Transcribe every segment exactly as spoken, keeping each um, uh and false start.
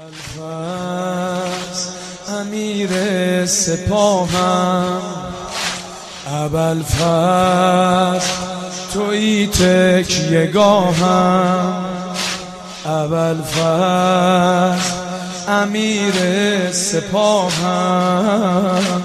ابوالفضل امیر سپاهم، ابوالفضل تویی تکیه‌گاهم، ابوالفضل امیر سپاهم،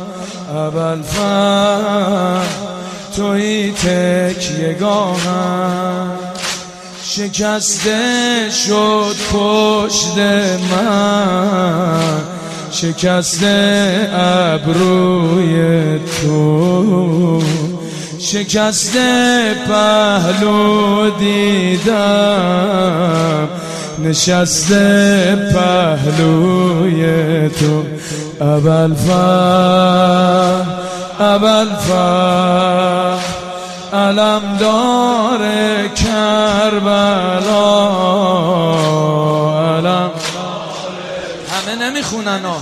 ابوالفضل تویی تکیه‌گاهم. شکسته شد پشت من، شکسته ابروی تو، شکسته پهلو دیدم، نشسته پهلوی تو. ابوالفضل ابوالفضل علمدار کربلا، علم همه نمیخونن ها.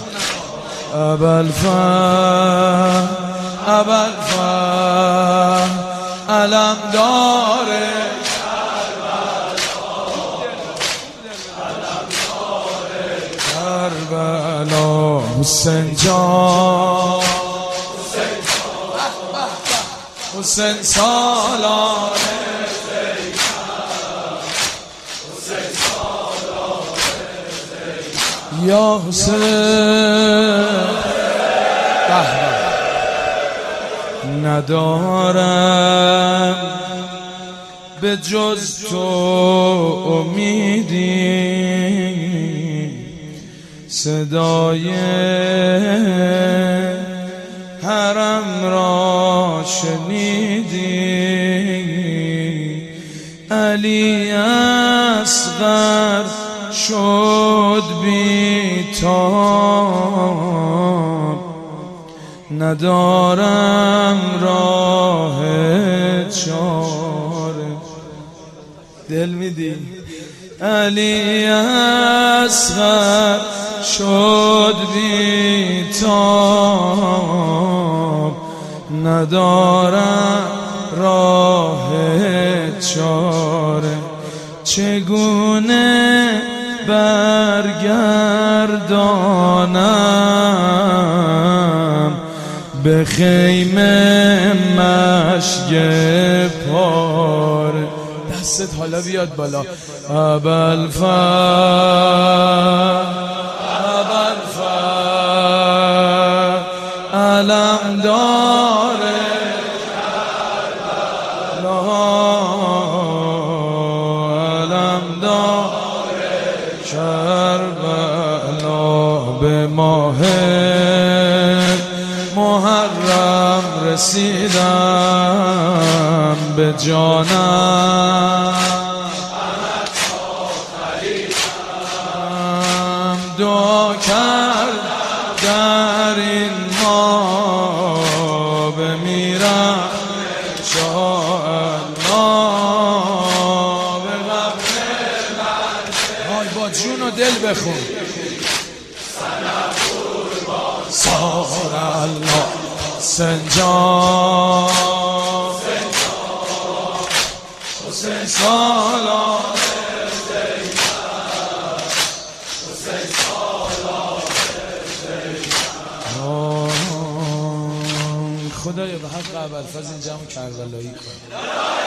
ابوالفضل ابوالفضل علمدار کربلا، حسین جان حسین سالار یا حسین. ندارم به جز تو امیدی، صدای حرم را شنیدی، علی اصغر شد بی تاب، ندارم راه چاره. دل میدی؟ علی اصغر شد بی تاب، ندارم راه چاره. چگونه برگردانم به خیمه مشک پاره؟ دستت حالا بیاد بالا. ابوالفضل ابوالفضل علمدار کربلا، به ماه محرم رسیدم، به جانم دعا کرد در این ماه، بمیرم انشاءالله به قبر من. وای با جون و دل بخون. سار الله سنجان حسین سالار خدایا به حق ابوالفضل این جمع کربلایی کن.